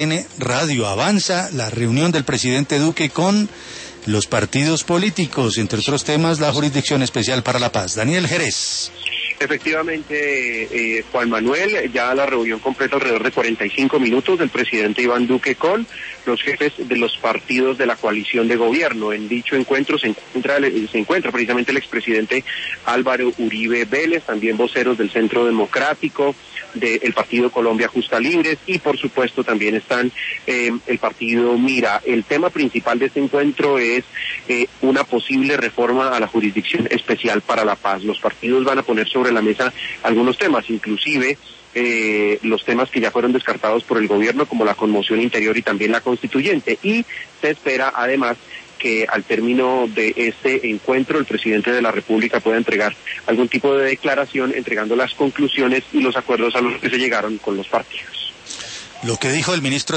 Tiene Radio Avanza, la reunión del presidente Duque con los partidos políticos, entre otros temas, la Jurisdicción Especial para la Paz. Daniel Jerez. Efectivamente, Juan Manuel, ya la reunión completa alrededor de 45 minutos del presidente Iván Duque con los jefes de los partidos de la coalición de gobierno. En dicho encuentro se encuentra precisamente el expresidente Álvaro Uribe Vélez, también voceros del Centro Democrático, del Partido Colombia Justa Libres y por supuesto también están el partido Mira. El tema principal de este encuentro es una posible reforma a la Jurisdicción Especial para la Paz. Los partidos van a poner sobre la mesa algunos temas, inclusive los temas que ya fueron descartados por el gobierno, como la conmoción interior y también la constituyente, y se espera además que al término de este encuentro el presidente de la República pueda entregar algún tipo de declaración entregando las conclusiones y los acuerdos a los que se llegaron con los partidos. Lo que dijo el ministro